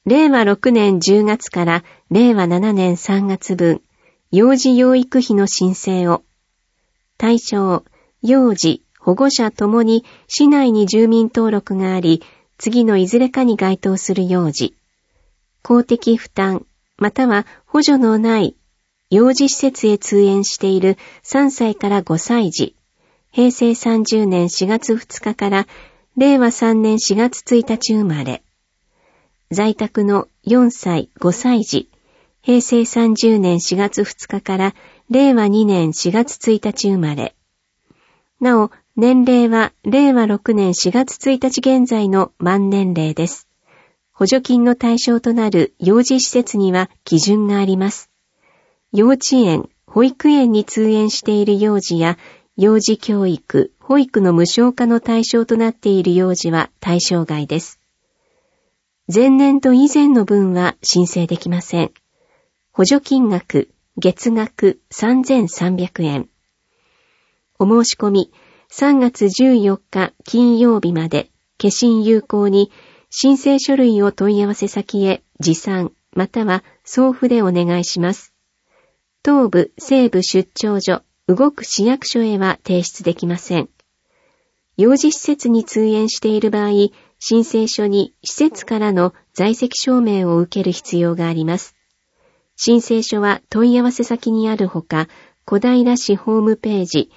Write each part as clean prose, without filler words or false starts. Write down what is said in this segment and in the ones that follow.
令和6年10月から令和7年3月分、幼児養育費の申請を。対象、幼児、保護者ともに市内に住民登録があり、次のいずれかに該当する幼児。公的負担、または補助のない幼児施設へ通園している3歳から5歳児。平成30年4月2日から令和3年4月1日生まれ。在宅の4歳5歳児。平成30年4月2日から令和2年4月1日生まれ。なお、年齢は令和6年4月1日現在の満年齢です。補助金の対象となる幼児施設には基準があります。幼稚園、保育園に通園している幼児や幼児教育、保育の無償化の対象となっている幼児は対象外です。前年度以前の分は申請できません。補助金額、月額3300円。お申し込み、3月14日金曜日まで、消印有効に申請書類を問い合わせ先へ持参または送付でお願いします。東部西部出張所、動く市役所へは提出できません。幼児施設に通園している場合、申請書に施設からの在籍証明を受ける必要があります。申請書は問い合わせ先にあるほか、小平市ホームページ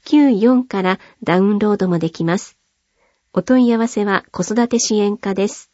ID117194 からダウンロードもできます。お問い合わせは子育て支援課です。